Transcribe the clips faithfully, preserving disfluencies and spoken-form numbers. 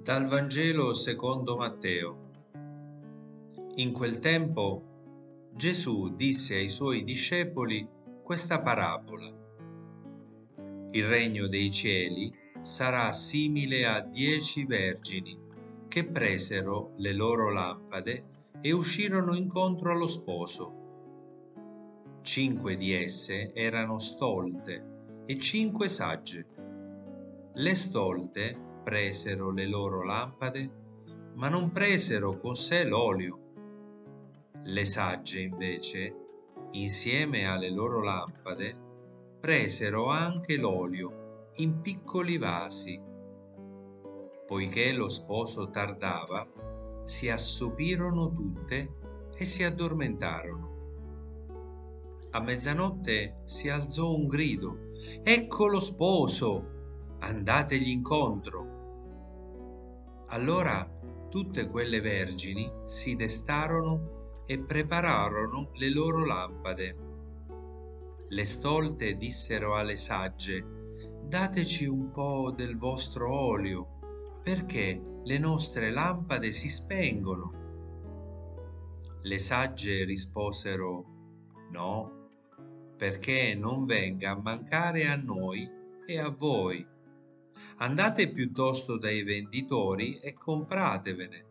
Dal Vangelo secondo Matteo. In quel tempo Gesù disse ai suoi discepoli questa parabola. Il regno dei cieli sarà simile a dieci vergini che presero le loro lampade e uscirono incontro allo sposo. Cinque di esse erano stolte e cinque sagge. Le stolte presero le loro lampade, ma non presero con sé l'olio. Le sagge, invece, insieme alle loro lampade, presero anche l'olio in piccoli vasi. Poiché lo sposo tardava, si assopirono tutte e si addormentarono. A mezzanotte si alzò un grido: «Ecco lo sposo! Andategli incontro!» Allora tutte quelle vergini si destarono e prepararono le loro lampade. Le stolte dissero alle sagge: «Dateci un po' del vostro olio, perché le nostre lampade si spengono». Le sagge risposero: «No, perché non venga a mancare a noi e a voi. Andate piuttosto dai venditori e compratevene».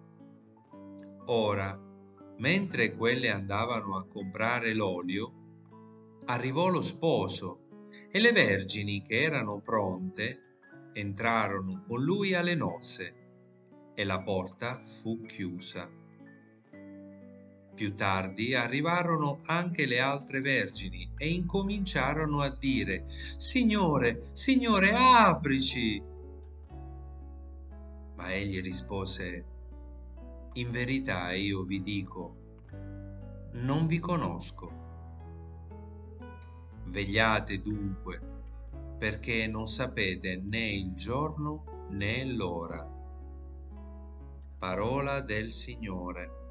Ora, mentre quelle andavano a comprare l'olio, arrivò lo sposo e le vergini che erano pronte entrarono con lui alle nozze e la porta fu chiusa. Più tardi arrivarono anche le altre vergini e incominciarono a dire: «Signore, Signore, aprici!» Ma egli rispose: «In verità io vi dico, non vi conosco. Vegliate dunque, perché non sapete né il giorno né l'ora». Parola del Signore.